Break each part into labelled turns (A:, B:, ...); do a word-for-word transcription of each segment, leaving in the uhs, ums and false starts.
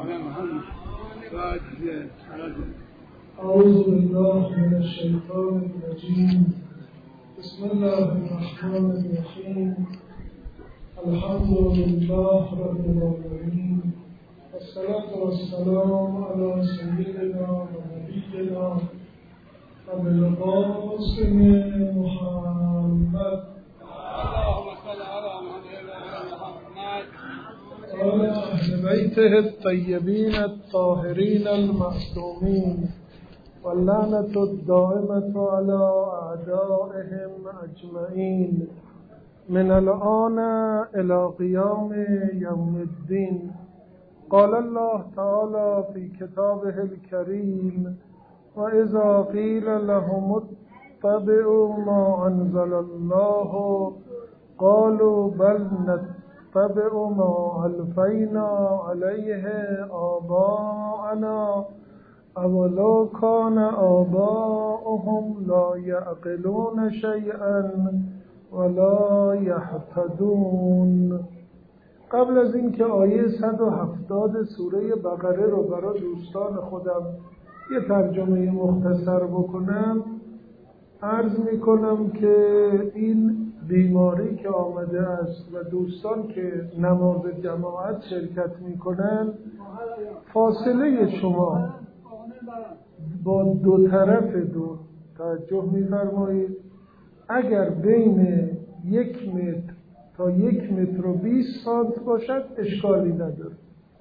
A: أعوذ بالله من الشيطان الرجيم. بسم الله الرحمن الرحيم. الحمد لله رب العالمين، والصلاة والسلام على سيدنا ونبينا أبي القاسم محمد
B: اللهم صل على محمد
A: وعلى أهل بيته الطيبين الطاهرين المعصومين، واللعنة الدائمة على أعدائهم أجمعين من الآن إلى قيام يوم الدين. قال الله تعالى في كتابه الكريم: وإذا قيل لهم اتبعوا ما أنزل الله قالوا بل نتبع ما ألفينا عليه آباءنا أولو كان آباؤهم لا يعقلون شيئا ولا يهتدون. قبل از اینکه آیه صد و هفتاد سوره بقره رو برای دوستان خودم یه ترجمه مختصر بکنم، عرض میکنم که این بیماری که آمده است و دوستان که نماز جماعت شرکت میکنن، فاصله شما با دو طرف دو توجه میفرمایید. اگر بین یک متر تا یک متر و بیست سانت باشد اشکالی نداره.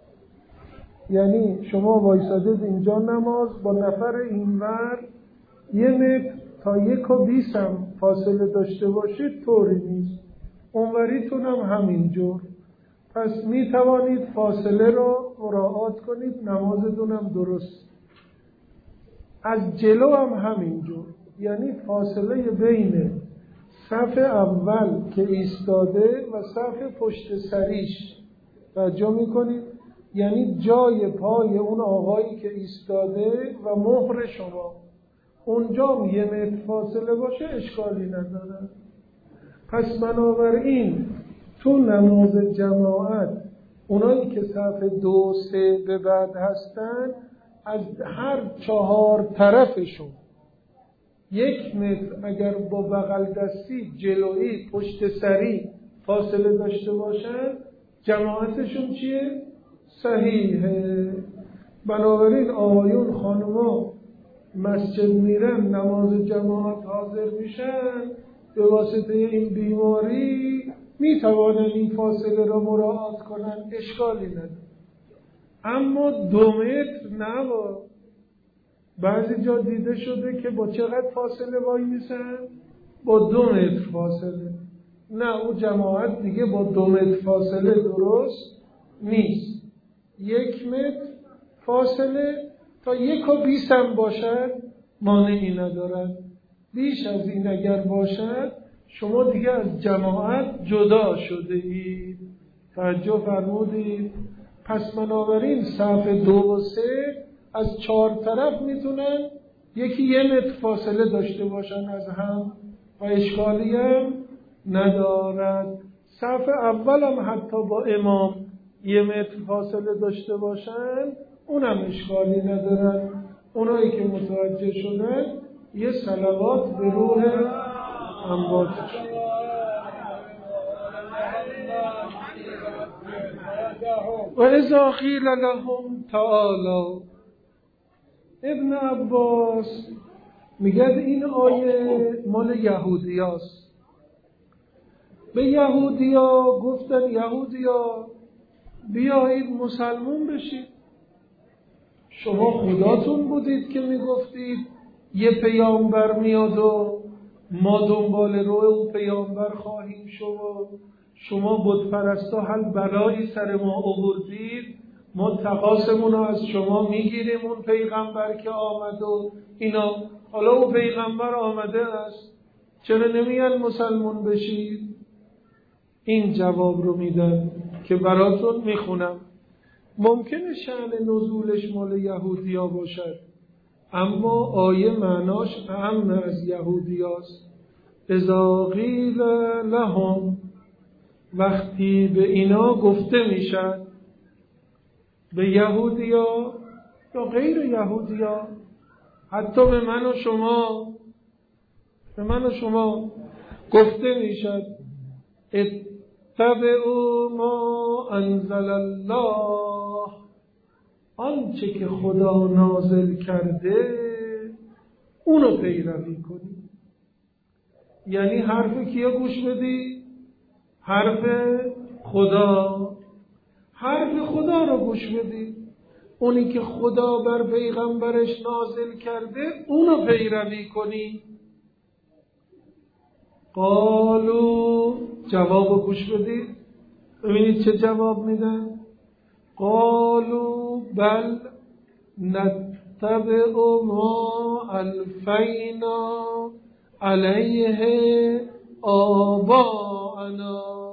A: یعنی شما وایسادید اینجا نماز با نفر اینور یه متر تا یک و بیست هم فاصله داشته باشید طوری نیست، اونوریتون هم همینجور. پس می توانید فاصله رو مراعات کنید، نمازتون هم درست. از جلو هم همینجور، یعنی فاصله بین صف اول که ایستاده و صف پشت سریش توجه میکنید، یعنی جای پای اون آقایی که ایستاده و مهر شما، اونجا یه متر فاصله باشه اشکالی نداره. پس بنابراین تو نماز جماعت اونایی که صف دو سه به بعد هستن، از هر چهار طرفشون یک متر اگر با بغل دستی جلویی پشت سری فاصله داشته باشن، جماعتشون چیه؟ صحیحه. بنابراین آقایون خانوما مسجد میرن نماز جماعت حاضر میشن، به واسطه این بیماری میتوانن این فاصله را مراعات کنن، اشکالی نداره. اما دو متر نه، بعضی جا دیده شده که با چقدر فاصله وای میسن؟ با دو متر فاصله. نه، اون جماعت دیگه با دو متر فاصله درست نیست. یک متر فاصله تا یک و بیست هم باشد مانعی ندارد. بیش از این اگر باشد شما دیگه از جماعت جدا شده اید. توجه فرمودید؟ پس بنابراین صف دو و سه از چهار طرف میتونن یکی یه متر فاصله داشته باشن از هم و اشکالی هم ندارد. صف اول هم حتی با امام یه متر فاصله داشته باشن اونم اشکالی ندارن. اونایی که متوجه شدن یه صلوات به روح امواتشون. و اذا قیل لهم تعالوا، ابن عباس میگه این آیه مال یهودیاست. به یهودیا گفتن یهودیا بیایید مسلمون بشید. شما خداتون بودید که میگفتید یه پیامبر میاد و ما دنبال روی اون پیامبر خواهیم شد. شما بت پرستا هر بلایی سر ما آوردید، ما تقاسمون رو از شما میگیریم. اون پیغمبر که آمد و اینا، حالا اون پیغمبر آمده است، چرا نمیان مسلمون بشید؟ این جواب رو میدن که براتون میخونم. ممکنه شأن نزولش مال یهودیا باشد، اما آیه معناش اهم از یهودیاست. اذا قیل لهم، وقتی به اینا گفته میشد، به یهودیا یا غیر یهودیا، حتی به من و شما به من و شما گفته میشد اتبعوا ما انزل الله، آنچه که خدا نازل کرده اونو پیروی کنی. یعنی حرف کیو گوش بدی؟ حرف خدا. حرف خدا رو گوش بدی، اونی که خدا بر پیغمبرش نازل کرده اونو پیروی کنی. قالو، جواب گوش بدید، ببینید چه جواب میدن. قالو بل نتبع ما الفینا علیه آباءنا،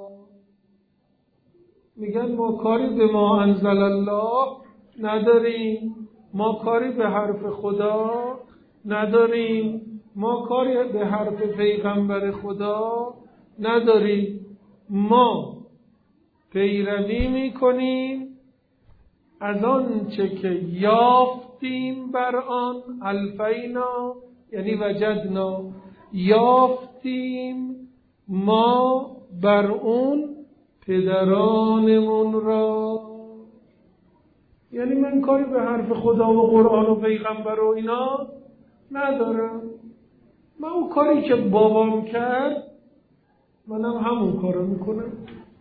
A: میگن ما کاری به ما انزل الله نداریم، ما کاری به حرف خدا نداریم، ما کاری به حرف پیغمبر خدا نداریم، ما پیروی میکنیم از آن چه که یافتیم بر آن، الفینا یعنی وجدنا، یافتیم ما بر اون پدرانمون را. یعنی من کاری به حرف خدا و قرآن و پیغمبر و اینا ندارم، من اون کاری که بابام کرد منم همون کارو میکنم.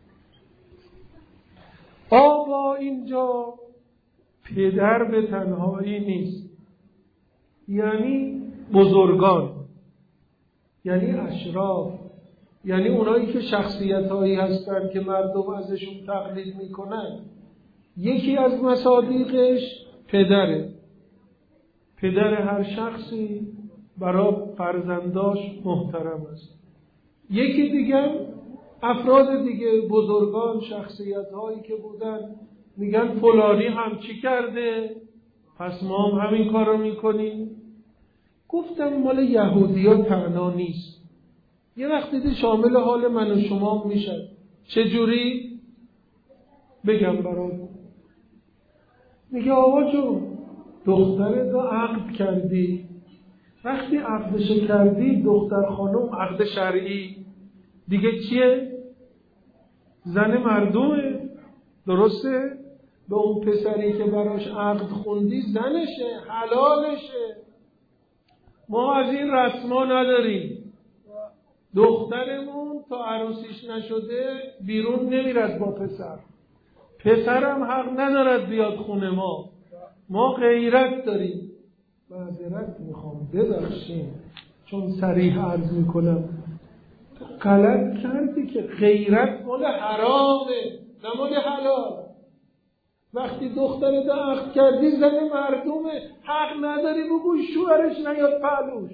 A: آبا اینجا پدر به تنهایی نیست، یعنی بزرگان، یعنی اشراف، یعنی اونایی که شخصیت‌هایی هستن که مردم ازشون تقلید میکنن. یکی از مصادیقش پدره. پدر هر شخصی برای فرزنداش محترم است. یکی دیگه افراد دیگه، بزرگان، شخصیت‌هایی که بودن، میگن فلانی هم چی کرده پس ما هم همین کارو میکنیم. گفتم مال یهودی‌ها تنها نیست، یه وقت دیدی شامل حال من و شما میشد. چجوری؟ بگم برات. میگه آقا جون دخترت رو عقد کردی، وقتی عقدش کردی دختر خانم عقد شرعی دیگه چیه؟ زن مردمه، درسته؟ به اون پسری که براش عقد خوندی زنشه، حلالشه. ما از این رسما نداریم. دخترمون تا عروسیش نشده بیرون نمیرد با پسر، پسرم حق ندارد بیاد خونه ما. ما غیرت داریم. معذرت میخوام، ببخشید چون صریح عرض میکنم، تو غلط کردی که غیرت مال حرامه نه مال حلال. وقتی دخترت عقد کردی زن مردمه، حق نداری بگوی شوهرش نیاد پهلوش.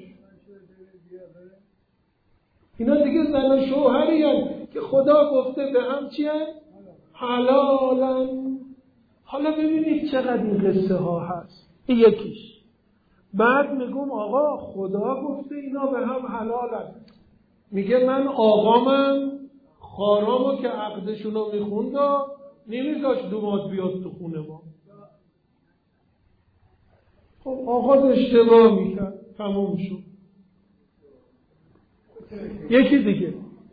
A: اینا دیگه زن و شوهری هست که خدا گفته به هم چیه؟ حلالن. حالا ببینید چقدر این قصه ها هست. این یکیش. بعد میگم آقا خدا گفته اینا به هم حلالن، میگه من آقامم خارامو که عقدشونو میخوند نمیذاش دوماد بیاد تو خونه ما. خب آقا اشتباه میکرد، تموم شد. یکی دیگه،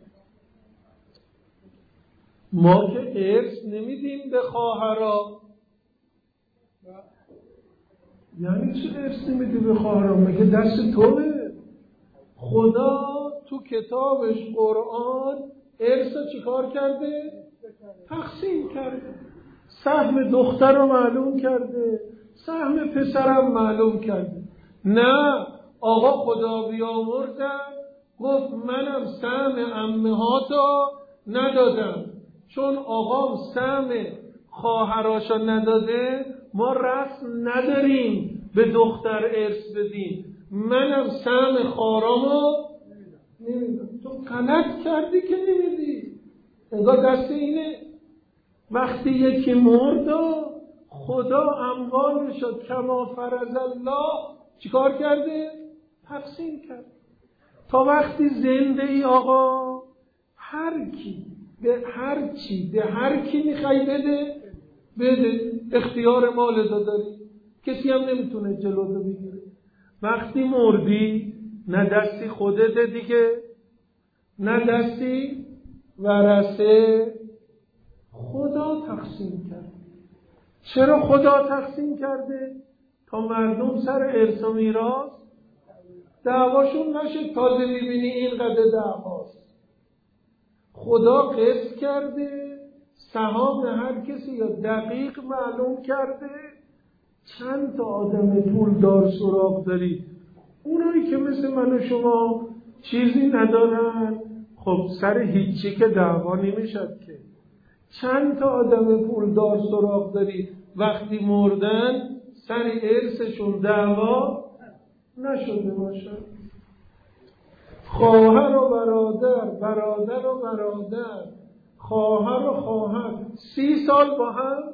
A: ما که ارث نمیدیم به خواهرها. یعنی چه ارث نمیدی به خواهرها؟ مگه دست توه؟ خدا تو کتابش قرآن ارث چیکار کرده؟ تقسیم کرده. سهم دختر رو معلوم کرده، سهم پسرم معلوم کرده. نه آقا خدا بیامرزم گفت منم سهم عمهاتو ندادم، چون آقام سهم خواهراشو نداده ما رسم نداریم به دختر ارث بدیم، منم سهم خواهرامو نمیدم. تو غلط کردی که نمیدی. انگار دست اینه. وقتی یکی مرد خدا اموال شد کما فرض الله چیکار کرده؟ تقسیم کرد. تا وقتی زنده ای آقا هر کی به هر چی به هر کی میخوای بده بده، اختیار مال داری، کسی هم نمیتونه جلو بگیره. وقتی مردی نه دستی خودت دیگه، نه دستی ورثه، خدا تقسیم کرد. چرا خدا تقسیم کرده؟ تا مردم سر ارث و میراث دعواشون نشه. تازه میبینی اینقدر دعواست. خدا قسط کرده، سهام هر کسی یا دقیق معلوم کرده. چند تا آدم پولدار سراغ داری؟ اونایی که مثل من و شما چیزی ندارن، خب سر هیچی که دعوا نمیشد که. چند تا آدم پولدار سراغ داری وقتی مردن سر ارثشون دعوا نشده باشد. خواهر و برادر، برادر و برادر، خواهر و خواهر سی سال با هم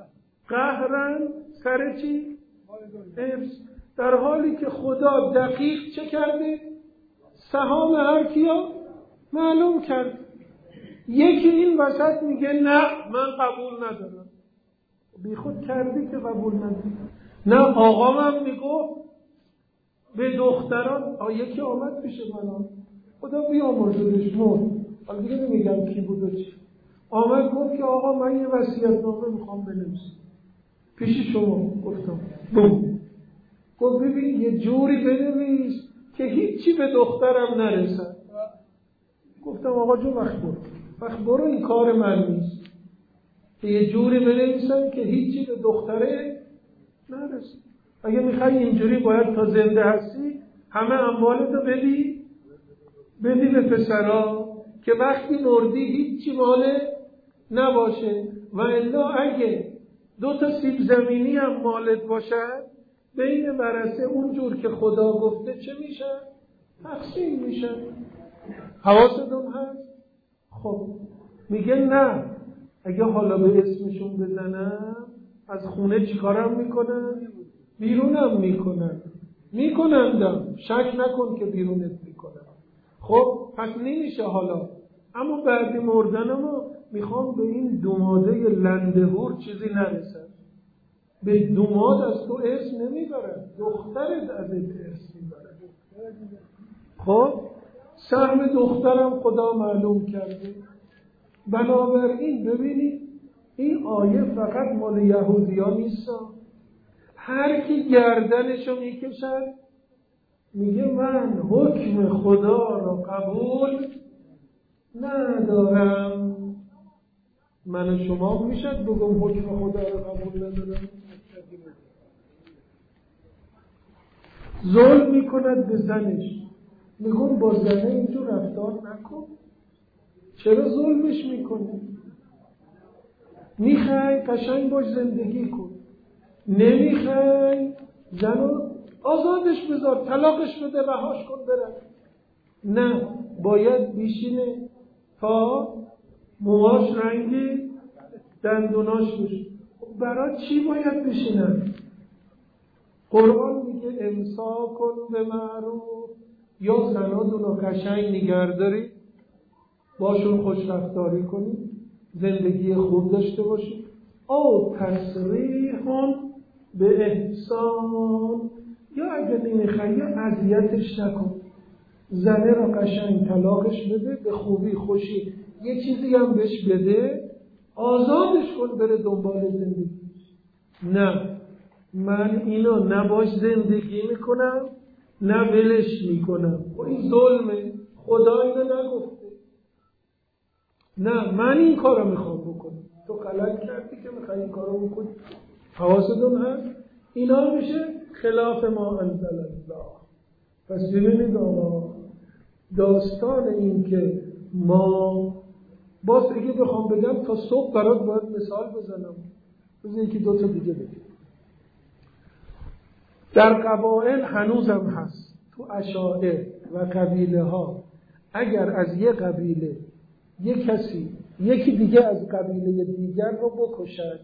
A: قهرن سر چی؟ ارث. در حالی که خدا دقیق چه کرده؟ سهام هر کیا معلوم کرد. یکی این وسط میگه نه من قبول ندارم. بی خود کردی که قبول ندارم. نه آقا من میگو به دختران، یکی آمد پیش من، خدا بیامرزدش مرد، حالا دیگه نمیگم کی بود و چی، آمد گفت که آقا من یه وصیت‌نامه میخوام بنویسم پیش شما. گفتم بگو. گفت ببین یه جوری بنویس که هیچی به دخترم نرسد. گفتم آقا جو وقت برو وقت برو این کار من نیست. که یه جوری بنویسم که هیچی به دختره نرسد. اگه میخوای اینجوری باید تا زنده هستی همه اموالتو بدی بدی به پسرا که وقتی مردی هیچی ماله نباشه. و الا اگه دو تا سیب زمینی هم مالت باشه بین ورثه اونجور که خدا گفته چه میشه؟ تقسیم میشه. حواستون هست؟ خب میگه نه اگه حالا به اسمشون بزنم از خونه چیکارم میکنن؟ بیرونم میکنن. میکنندم، شک نکن که بیرونت میکنن. خب پس نمیشه حالا. اما بعد مردنمو میخوام به این دوماده لندهور چیزی نرسد. به دوماد از تو اسم نمیبرن، دخترت ازت اسم میبرن. خب سهم دخترم خدا معلوم کرده. بنابراین ببینید این آیه فقط مال یهودی ها نیست. هر کی گردنشو میکشد میگه من حکم خدا را قبول ندارم. من و شما میشد بگم حکم خدا را قبول ندارم. ظلم میکند به زنش، میگم با زنه اینجور رفتار نکن. چرا ظلمش میکنی؟ میخوای قشنگ باش زندگی کن، نمیخوای زنو آزادش بذار، طلاقش بده، رهاش کن بره. نه باید بیشینه تا موهاش رنگی دندوناش بشه. برای چی باید بشینن؟ قرآن میگه امساک کن به معروف، یا زناتون رو قشنگ نگهداری، باشون خوش رفتاری کنی، زندگی خوب داشته باشی. او تسریحون به احسان، یا اگر نمیخوای اذیتش نکن، زنه رو قشنگ طلاقش بده، به خوبی خوشی یه چیزی هم بهش بده، آزادش کن بره دنبال زندگی. نه من اینو نه باش زندگی میکنم نه ولش میکنم. و این ظلمه، خدا اینو نگفته. نه من این کارو میخوام بکنم، تو غلط کردی که میخوای این کارو بکنی. حواستون هست؟ اینا میشه خلاف ما انزل الله. پس ببینید آقا داستان این که ما باز دیگه بخوام بگم تا صبح برات باید مثال بزنم. بذار یکی دو تا دیگه بگم. در قبایل هنوزم هست، تو عشائر و قبیله ها اگر از یه قبیله یک کسی یکی دیگه از قبیله دیگر رو بکشد،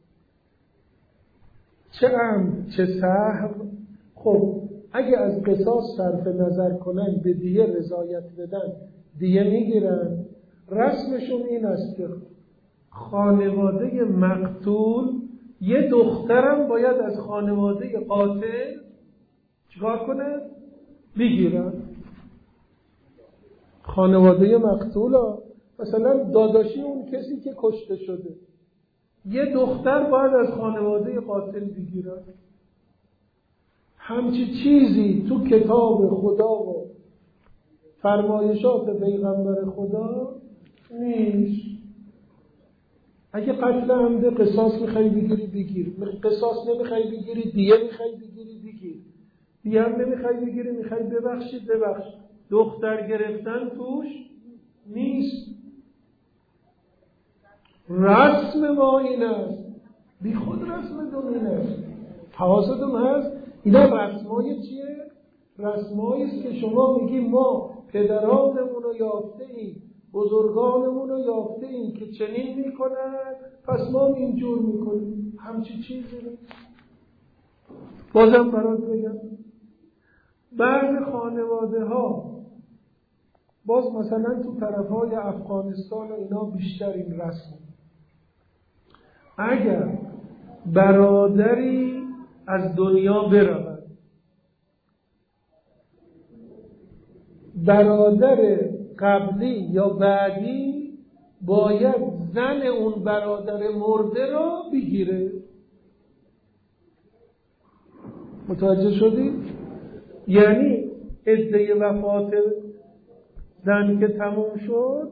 A: چه عمد چه سهو، خب اگه از قصاص صرف نظر کنن به دیه رضایت بدن، دیه میگیرن. رسمشون این است که خانواده مقتول یه دخترم باید از خانواده قاتل چیکار کنه؟ بگیرن. خانواده مقتول ها مثلا داداشی اون کسی که کشته شده یه دختر باید از خانواده قاتل بگیرن. همچی چیزی تو کتاب خدا و فرمایشات پیغمبر خدا نیست. اگه قتل عمد قصاص میخوای بگیری بگیر، قصاص نمیخوای بگیری دیه میخوای بگیری بگیر، دیه هم نمیخوای بگیری میخوای ببخشی ببخش. دختر گرفتن توش نیست. رسم ما این است، بی خود رسم دون است. حواستون هست اینا رسمای چیه؟ رسمایی است که شما میگی ما پدرانمون رو یافته ایم، بزرگانمون رو یافته ایم که چنین میکنن، پس ما اینجور میکنیم. همچی چیزی نیست. بازم برات بگم بعض خانواده ها باز مثلا تو طرف های افغانستان و اینا بیشتر این رسم، اگر برادری از دنیا برود، برادر قبلی یا بعدی باید زن اون برادر مرده را بگیره. متوجه شدید؟ یعنی عده وفات زن که تموم شد،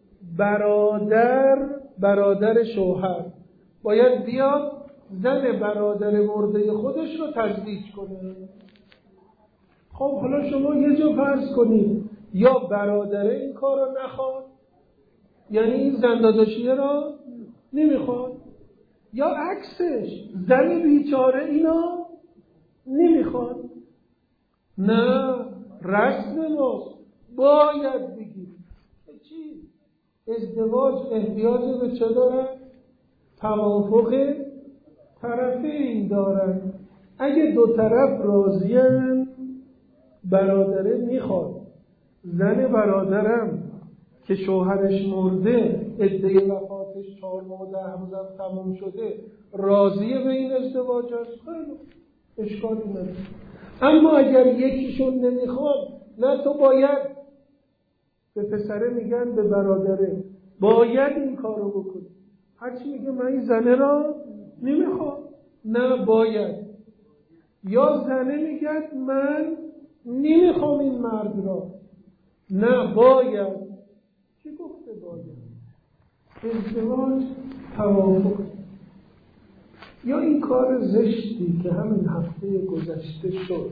A: برادر برادر شوهر باید بیاد زن برادر مرده خودش رو تزویج کنه. خب حالا شما یه جا فرض کنید یا برادر این کار رو نخواد، یعنی این زن داداشیه را نمیخواد، یا عکسش زن بیچاره اینا نمیخواد. نه، رسم ماست باید بگید. چی؟ ازدواج احتیاج به چه دارد؟ توافق طرفین دارد. اگه دو طرف راضی‌اند، برادره میخواد زن برادرم که شوهرش مرده عده وفاتش چهار ماه ده روزم تموم شده راضیه به این ازدواج هست، خیلی اشکالی نداره. اما اگر یکیشون نمیخواد، نه تو باید، به پسره میگن به برادره باید این کارو بکنی. هرچی میگه من این زنه را نمیخوام، نه باید. یا زنه میگه من نمیخوام این مرد را، نه باید. چی گفته باید؟ ازدواج توافق. یا این کار زشتی که همین هفته گذشته شد،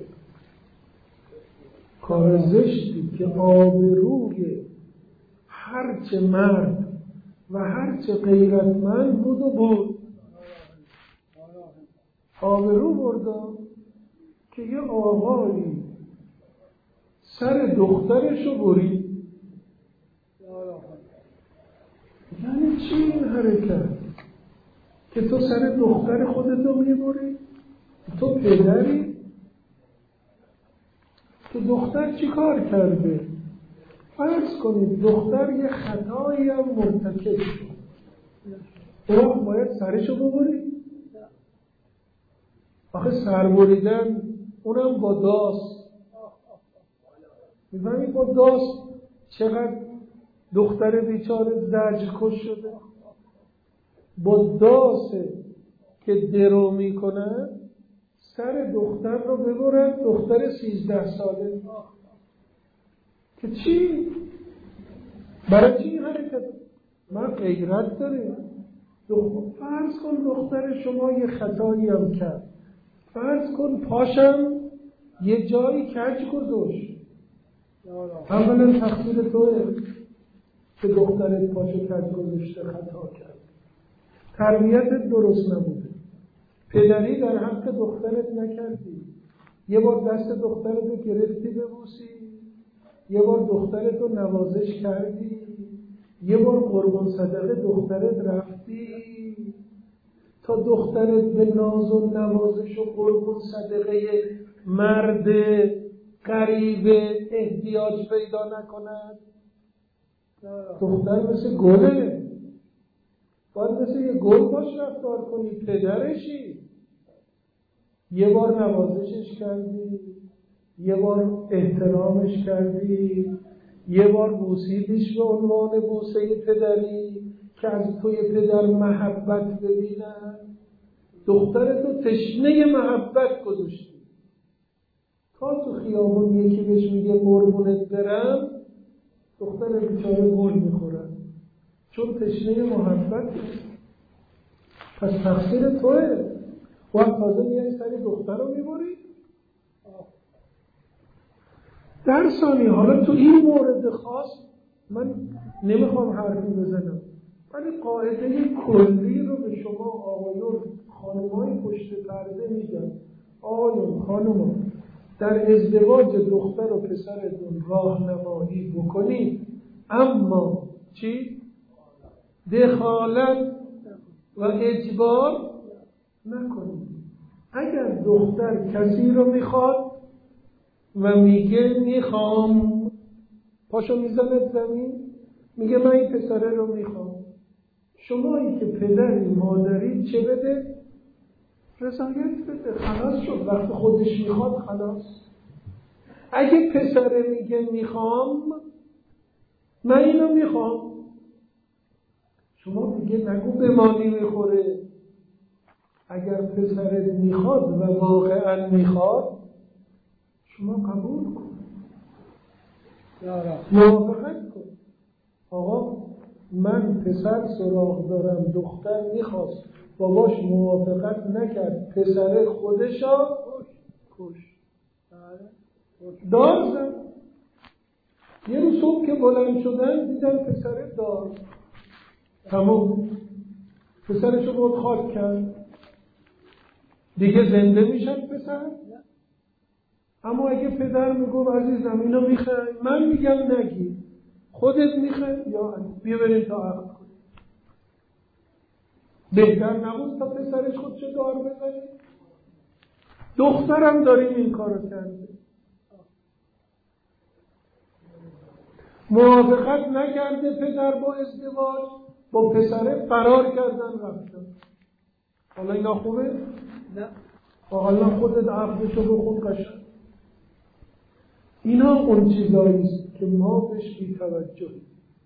A: کار زشتی که آبروی هرچه مرد و هرچه غیرتمند بود و بود آبرو بردا که یه آقایی سر دخترشو برید. یعنی چی این حرکت؟ که تو سر دختر خودتو میبری؟ تو پدری؟ تو دختر چی کار کرده؟ فرض کنید دختر یه خطایی هم مرتکب شد، اون باید سرشو ببری؟ آخه سر بریدن اونم با داست، میفهمی با داست چقدر دختر بیچاره زجر کش شده. با داسته که درو میکنن سر دختر رو ببرن، دختر سیزده ساله که چی؟ برای چی حرکت؟ من غیرت داریم. فرض کن دختر شما یه خطایی هم کرد، فرض کن پاشم یه جایی کج گذاشت، اولا تقصیر توه که دخترت پاشو کج گذاشته، خطا کرد، تربیتت درست نبوده، پدری در حق دخترت نکردی، یه بار دست دخترتو گرفتی ببوسی، یه بار دخترتو نوازش کردی، یه بار قربان صدقه دخترت رفتی تا دخترت به ناز و نوازش و قربان صدقه مرد غریب احتیاج پیدا نکند. دختر مثل گله، باید مثل یه گل باش رفتار کنی. پدرشی، یه بار نوازشش کردی، یه بار احترامش کردی، یه بار بوسیدیش به عنوان بوسه پدری که از توی پدر محبت ببینن. دختر تو تشنه محبت گذاشتی، تا تو خیابون یکی بهش میگه قربونت برم، دختر بیچاره گل میخورن چون تشنه محبت. پس تقصیر توه. وقت تازه میای سری دختر رو میبری. در ثانی حالا تو این مورد خاص من نمیخوام حرفی بزنم، ولی قاعده کلی رو به شما آقایون خانمای پشت پرده میگم. آقایون خانمان، در ازدواج دختر و پسرتون راهنمایی بکنید، اما چی؟ دخالت و اجبار نکنید. اگر دختر کسی رو میخواد و میگه میخوام، پاشو میزند زمین میگه من این پسره رو میخوام، شمایی که پدری مادری چه بده؟ رضایت بده. خلاص شد. وقت خودش میخواد خلاص. اگه پسره میگه میخوام، من اینو میخوام، شما میگه نگو به ما نمیخوره. اگر پسرت میخواد و واقعا میخواد، شما قبول کن، موافقت کن. آقا من پسر سراغ دارم، دختر میخواست، باباش موافقت نکرد، پسر خودشا کش دار زن. یه روز صبح که بلند شدن دیدن پسر دار، تمام پسرشو بود خاک کرد. دیگه زنده میشن پسر؟ اما اگه پدر میگو عزیزم اینو میخوای، من میگم نگی، خودت میخوای یا بیا بریم تا عقد کنیم. بهتر نبود تا پسرش خودشو دار بزنی؟ دخترم داریم این کارو کرده، موافقت نکرده پدر با ازدواج، با پسره فرار کردن رفتن. حالا اینا خوبه؟ نه. حالا خودت عقدشو بخون قشنگ. اینا اون چیزاییست که ما بهش بی‌توجهیم.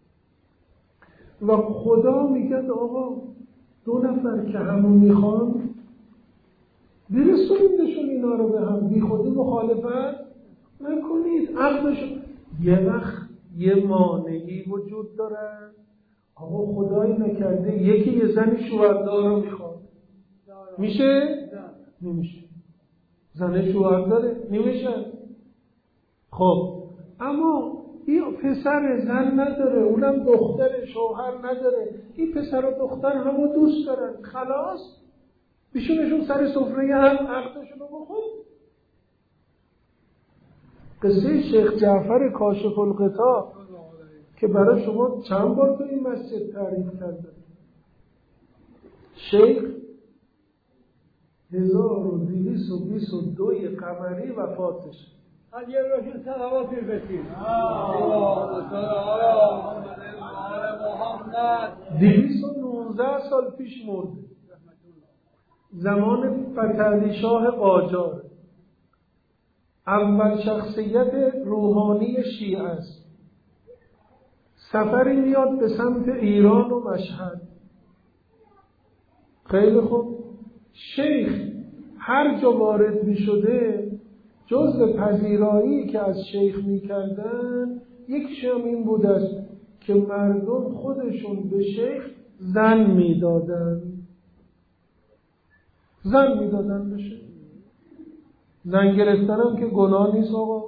A: و خدا میگه آقا دو نفر که همون میخوان برسونیدشون اینا رو به هم، بی خودی مخالفت نکنید. عقدشون یه وقت یه مانعی وجود داره. آقا خدایی نکرده یکی یه زن شوهردار رو میخواد، میشه؟ نمیشه. زن شوهرداره نمیشه. خب اما این پسر زن نداره، اونم دختر شوهر نداره، این پسر و دختر همو دوست دارن، خلاص بیشونشون سر سفره هم عقدشون رو بخون. قصه شیخ جعفر کاشف الغطا که برای شما چند بار تو این مسجد تعریف کرده. شیخ هزار و دویست و بیست و دو قمری وفاتش.
B: از یه روشون صلوات بسید.
A: دویست و نوزده سال پیش مرده، زمان فتحعلی شاه قاجار. اول شخصیت روحانی شیعه است. سفری میاد به سمت ایران و مشهد. خیلی خوب، شیخ هر جا وارد می شده جزء پذیرایی که از شیخ می کردن یکیش هم این بود است که مردم خودشون به شیخ زن می دادن. زن می دادن به شیخ. زن گرفتن هم که گناه نیست آقا.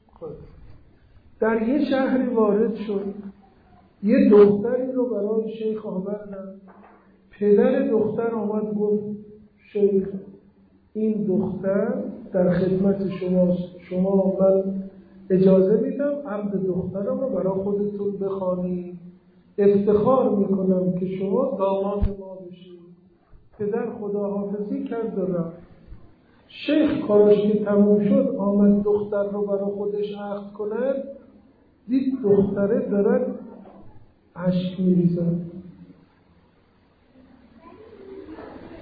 A: در یه شهری وارد شد، یه دختری رو برای شیخ آوردن. پدر دختر آمد گفت شیخ این دختر در خدمت شماست، شما من اجازه میدم عقد دخترم رو برای خودتون بخوانی، افتخار میکنم که شما داماد ما بشید. پدر خداحافظی کرد و رفت. شیخ کارش که تموم شد آمد دختر رو برای خودش عقد کنه، دید دختره دارد اشک میریزد.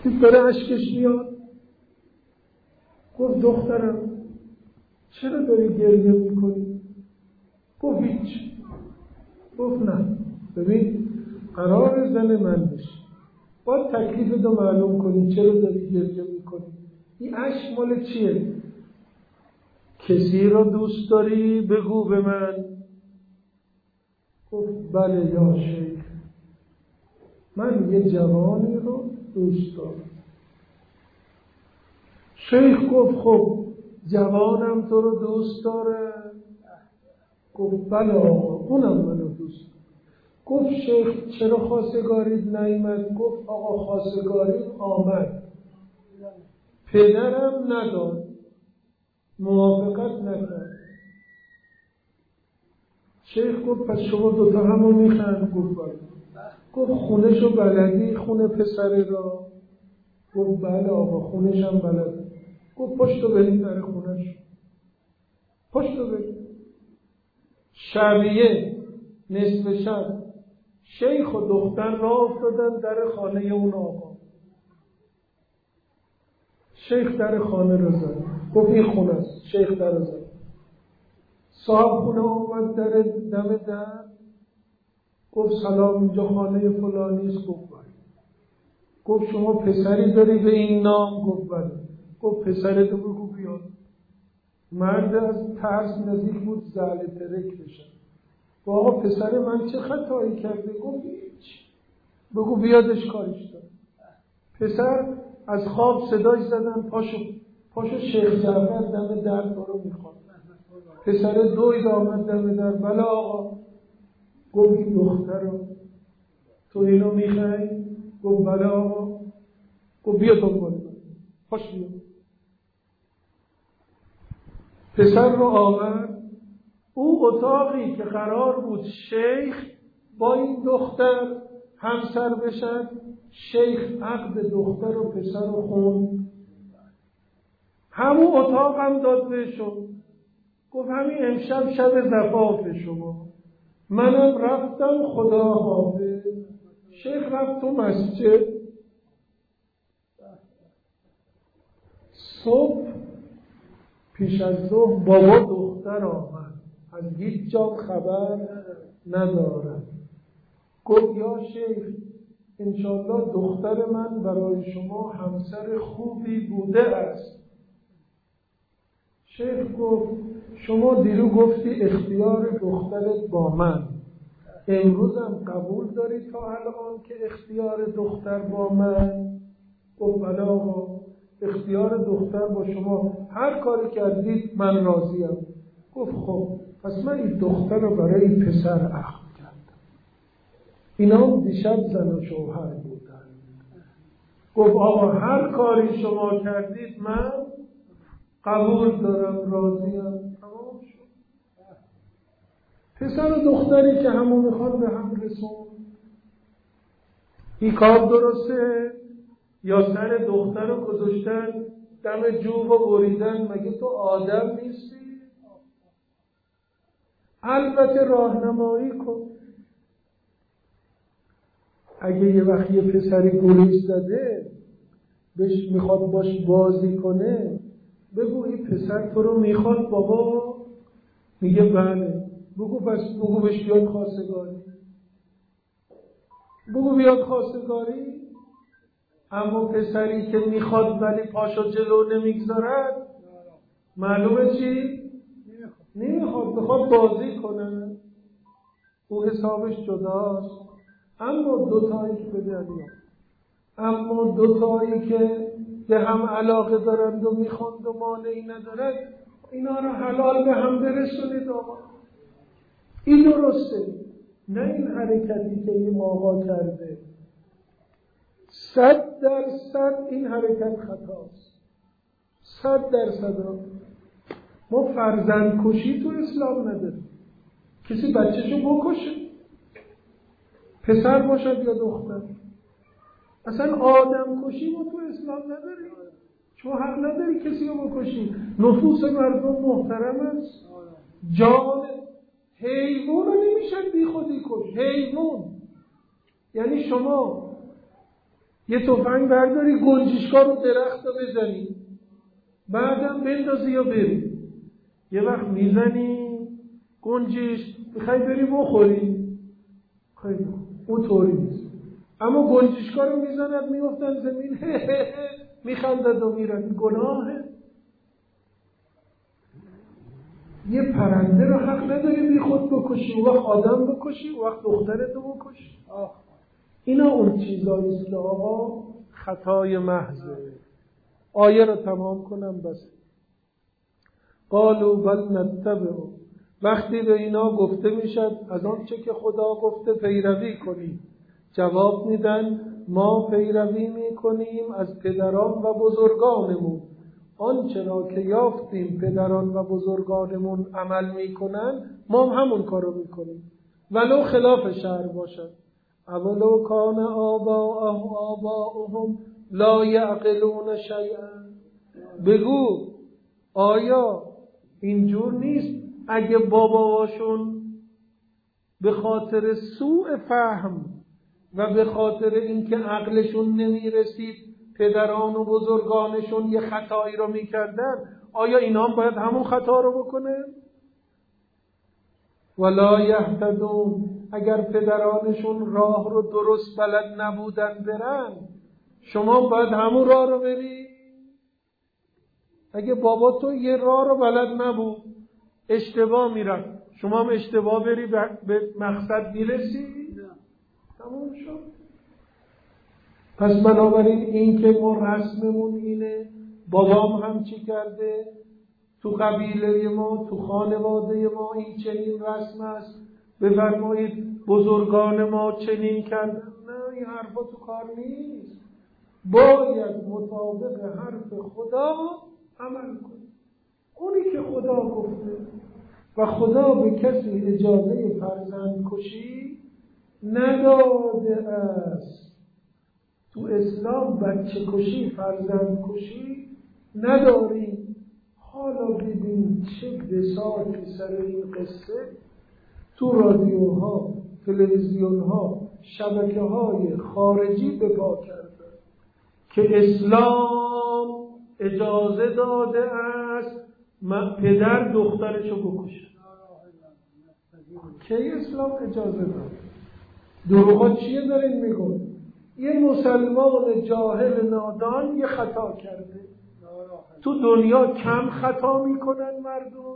A: دید داره اشکش میاد. گفت دخترم چرا داری گریه میکنی؟ گفت هیچ. گفت نه ببین قرار زن من بشی، باید تکلیف رو معلوم کنی، چرا داری گریه میکنی؟ این اشک مال چیه؟ کسی را دوست داری بگو به من. گفت بله یا شیخ، من یه جوانی رو دوست دارم. شیخ گفت خب جوانم تو رو دوست داره؟ گفت بله آقا اونم منو دوست داره. گفت شیخ چرا خواستگاریت نیامد؟ گفت آقا خواستگاری آمد، پدرم نداد، موافقت نکرد. شیخ گفت پس شما دوتا همو میخند؟ گفت بله. گفت خونشو بلدی خونه پسره را؟ گفت بله آقا خونشم بلده. گفت پشتو بریم در خونش، پشتو بریم. شبیه نصف شب شیخ و دختر راه افتادن در خانه اون آقا. شیخ در خانه رو زد، گفت این خونه است. شیخ در رو زد. صاحب خونه اومد در دم در، گفت سلام اینجا خانه فلانیست؟ گفت بله. گفت شما پسری داری به این نام؟ گفت بله. گفت پسرتو بگو بیاد. مرد از ترس نزدیک بود زعل ترک بشه. گفت آقا پسر من چه خطایی کرده؟ گفت هیچ، بگو بیادش کارش داره. پسر از خواب صداش زدن پاشو پاشو شیخ جعفر دم در تو رو میخواد. پسر دوید آمد دم در. بله آقا. گفت این دختر رو تو اینو میخوای؟ گفت بله آقا. گفت بیا تو کنی، پاش بیا. پسر رو آورد. او اتاقی که قرار بود شیخ با این دختر همسر بشن، شیخ عقد دختر و پسر رو خوند. همون اتاق هم داد بهشون. گفت همین امشب شب زفاف شما، منم رفتم خدا حافظ. شیخ رفت تو مسجد. صبح پیش از ظهر بابا دختر آمد، از هیچ جا خبر ندارد. گفت یا شیخ انشالله دختر من برای شما همسر خوبی بوده است. شیخ گفت شما دیرو گفتی اختیار دخترت با من، امروزم قبول داری تا الان که اختیار دختر با من؟ گفت بله آقا اختیار دختر با شما، هر کاری کردید من راضیم. گفت خب پس من این دختر رو برای این پسر عقد کردم. اینا دیشب زن و شوهر بودن. گفت آقا هر کاری شما کردید من قبول دارم، راضیم. تمام شد. پسر و دختری که همو میخوان به هم رسون. این کار درسته؟ یا سر دختر رو گذاشتن دم جوب و بریدن؟ مگه تو آدم نیستی؟ البته راهنمایی کن. اگه یه وقت یه پسری گریز زده بهش میخواد باش بازی کنه، بگو این پسر تو رو میخواد بابا؟ میگه بله. بگو پس بگو بهش بیاد خواستگاری. بگو بیاد خواستگاری. اما پسری که میخواد ولی پاشو جلو نمیگذارد، معلومه چی؟ نمیخواد، بخواد بازی کنه، او حسابش جداست. اما دوتایی که بده اما دوتایی که به هم علاقه دارند و میخواند و مانعی ندارد، اینا رو حلال به هم برسونید آقا. این درسته، نه این حرکتی که این آقا کرده. صد درصد این حرکت خطاست. صد درصد. ما فرزند کشی تو اسلام نداریم. کسی بچه‌شو بکشه، پسر باشد یا دختر. اصلا آدم کشی ما تو اسلام نداریم. شما حق نداری کسی رو بکشی. نفوس مردم محترم است. جان حیوان رو نمیشن بی خودی کش. حیوان یعنی شما یه تفنگ برداری گنجشکا رو درخت رو بزنی، بعدم بندازی یا بری. یه وقت میزنی گنجش میخوای بری بخوری، خیلی اون طوری نیست. اما گنجشکا رو میزند میفتن زمین میخندد و میرن، گناهه. یه پرنده رو حق نداری بی خود بکشی، و وقت آدم بکشی، و وقت دخترتو بکشی. اینا اون چیزاییست که آقا خطای محضه. آیه رو تمام کنم بس. قالوا بل نتبع، وقتی به اینا گفته میشد از آن چه که خدا گفته پیروی کنیم، جواب میدن ما پیروی میکنیم از پدران و بزرگانمون، آنچه را که یافتیم پدران و بزرگانمون عمل میکنن ما هم همون کارو میکنیم، ولو خلاف شرع باشد. اولو کان آباءهم آباؤهم لا یعقلون شیئا، بگو آیا اینجور نیست اگه باباهاشون به خاطر سوء فهم و به خاطر اینکه عقلشون نمیرسید پدران و بزرگانشون یه خطایی رو میکردن، آیا اینا هم باید همون خطا رو بکنه؟ ولا یهتدون، اگر پدرانشون راه رو درست بلد نبودن برن، شما باید همون راه رو بری؟ اگه بابا تو یه راه رو بلد نبود اشتباه میرن، شما هم اشتباه بری به مقصد میرسی؟ تموم شد. پس بنابراین این که ما رسممون اینه، بابام هم چی کرده، تو قبیله ما تو خانواده ما این چنین رسم است، بفرمایید بزرگان ما چنین کردن. نه، این حرفا تو کار نیست. باید مطابق حرف خدا عمل کنی، اونی که خدا گفته. و خدا به کسی اجازه فرزند کشی نداده است. تو اسلام بچه کشی فرزند کشی نداریم. حالا ببین چه بساطی سر این قصه تو رادیوها، تلویزیونها، شبکه‌های خارجی به پا کرده که اسلام اجازه داده است پدر دخترشو بکشه. کی اسلام اجازه داده؟ دروغا چیه دارین میگن؟ یه مسلمان جاهل نادان یه خطا کرده. تو دنیا کم خطا میکنن مردم.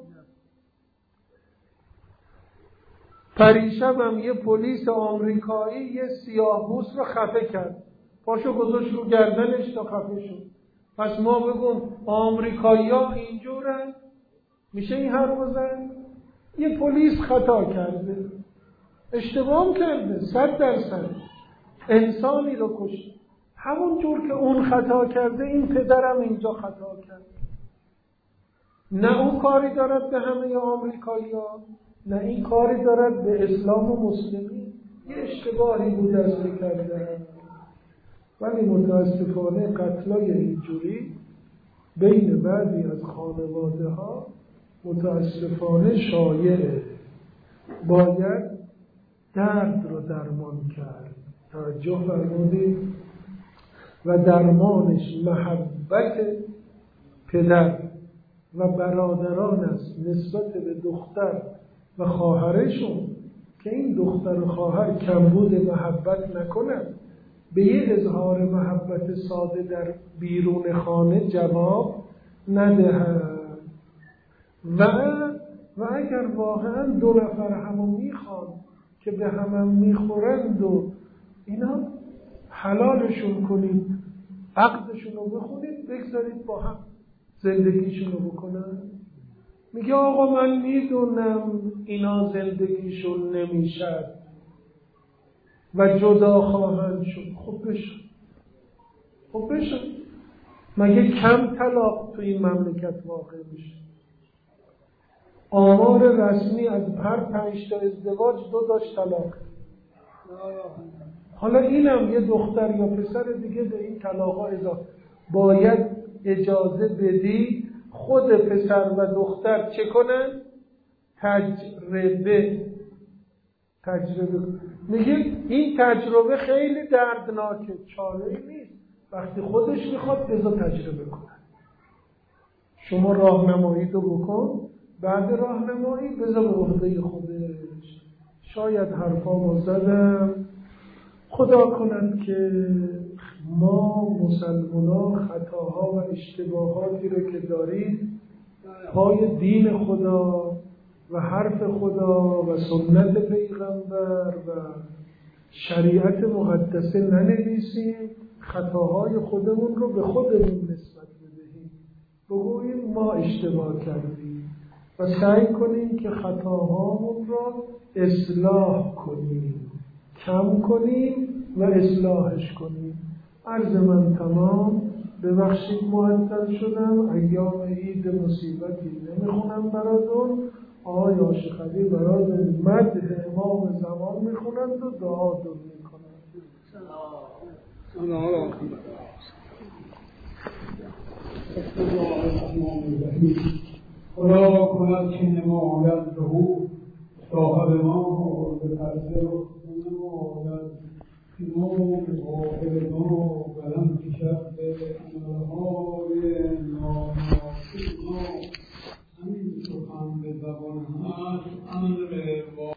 A: پریشبم یه پلیس آمریکایی یه سیاه‌پوست رو خفه کرد، پاشو گذاشت رو گردنش تا خفه شد. پس ما بگم آمریکایی‌ها اینجورن؟ میشه این حرف بزن؟ یه پلیس خطا کرده، اشتباه کرده، صد درصد انسانی رو کشت. همون جور که اون خطا کرده این پدرم اینجا خطا کرده. نه اون کاری دارد به همه آمریکایی‌ها، نه این کاری دارد به اسلام و مسلمین. یه اشتباهی بوده از کرده. ولی متاسفانه قتلای اینجوری بین بعضی از خانواده ها متاسفانه شایعه. باید درد رو درمان کرد. توجه فرمودید؟ و درمانش محبت پدر و برادران است نسبت به دختر و خواهرشون، که این دختر و خواهر کمبود محبت نکنند، به یه اظهار محبت ساده در بیرون خانه جواب ندهند. و و اگر واقعا دو نفر همو میخوان که به همم میخورند و اینا، حلالشون کنید، عقدشون رو بخونید، بگذارید با هم زندگیشون رو بکنن. میگه آقا من میدونم اینا زندگیشون نمیشد و جدا خواهند شد. خب بشن، خب بشن. مگه کم طلاق تو این مملکت واقع میشه؟ آمار رسمی از هر پنج تا ازدواج دو تاش طلاق. حالا اینم یه دختر یا پسر دیگه به این طلاقا اضافه. باید اجازه بدی خود پسر و دختر چه کنن؟ تجربه تجربه میگیم این تجربه خیلی دردناکه، چاره‌ای نیست. وقتی خودش میخواد بذار تجربه کنه. شما راهنمایی رو بکن، بعد راهنمایی بذار به عهده خودش. شاید حرفامو زدم، خدا کند که ما مسلمانان خطاها و اشتباهاتی رو که داریم پای دین خدا و حرف خدا و سنت پیغمبر و شریعت مقدسه ننویسیم، خطاهای خودمون رو به خودمون نسبت بدهیم، بگوییم ما اشتباه کردیم و سعی کنیم که خطاهامون رو اصلاح کنیم، کم کنیم و اصلاحش کنیم. عرض من تمام. ببخشید معطل شدم. ایام عید مصیبتی نمیخونم براتون. آقای عاشق علی براتون مدح امام زمان میخونند و دعا دور میکنند.
B: خدا کند که نماید به او صاحب ما به پرده رو نماید که نور واحد ما بلند کشد به انرهای نام